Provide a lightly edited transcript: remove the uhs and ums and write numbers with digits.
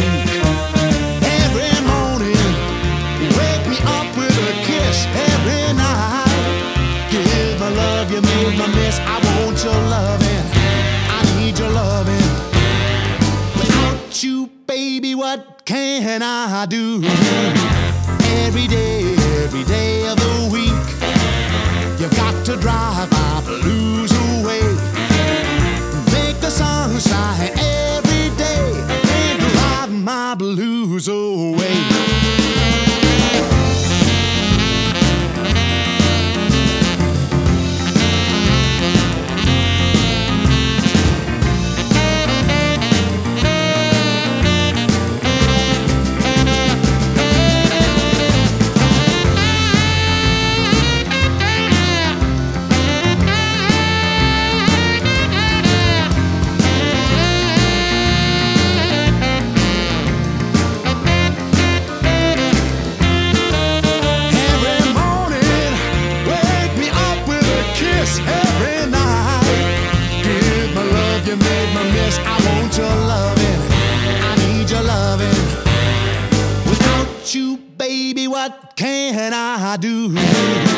week. Every morning, wake me up with a kiss. Every night, give my love, you made my miss. I want your loving, I need your loving. Without you, baby, what can I do? Every day of the week, you've got to drive my blues away. Make the sun shine every day and drive my blues away. Every night, give my love, you made my miss. I want your loving, I need your loving. Without you, baby, what can I do?